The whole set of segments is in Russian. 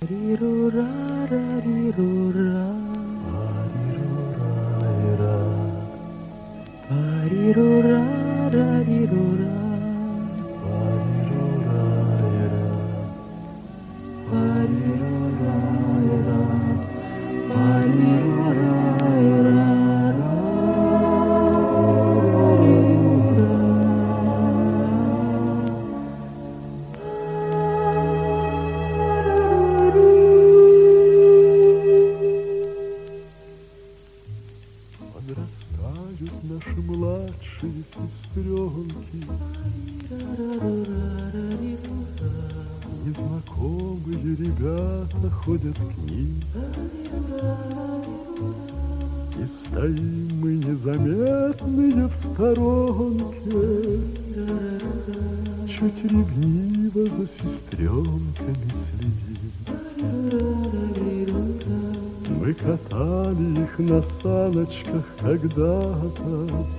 Ри-ру-ра, ра-ри-ру-ра. Па-ри-ру-ра, ра-ри-ру-ра. Па-ри-ру-ра-ра. Подрастают наши младшие сестренки, незнакомые ребята ходят к ним, и стоим мы незаметные в сторонке, чуть ревниво за сестренками следим. Мы катали их на саночках когда-то,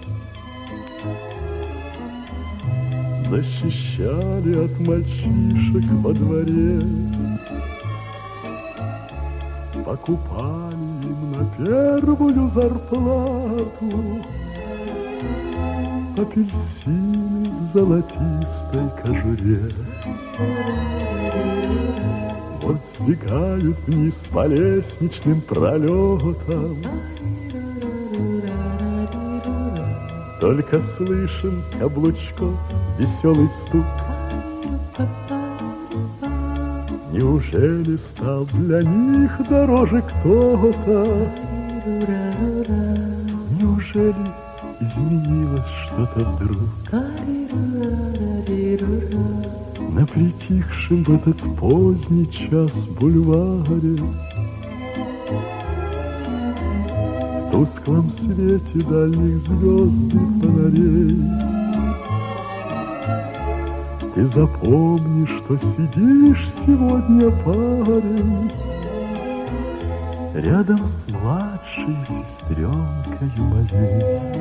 защищали от мальчишек во дворе, покупали им на первую зарплату апельсины в золотистой кожуре. Вот сбегают вниз по лестничным пролетам, только слышен каблучков веселый стук. Неужели стал для них дороже кто-то? Неужели изменилось что-то вдруг? На притихшем в этот поздний час бульваре, в тусклом свете дальних звезд и фонарей, ты запомни, что сидишь сегодня, парень, рядом с младшей сестренкой моей.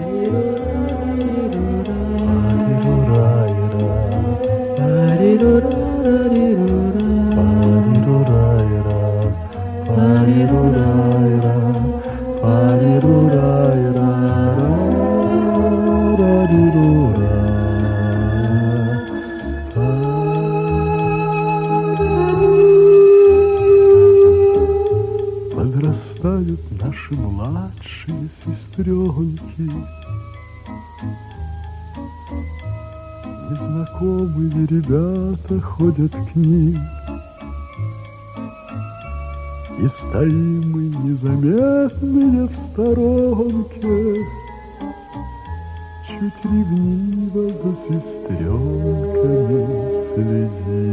Подрастают наши младшие сестренки, незнакомые ребята ходят к ним, и стоим мы незаметные в сторонке, чуть ревниво за сестренками следим.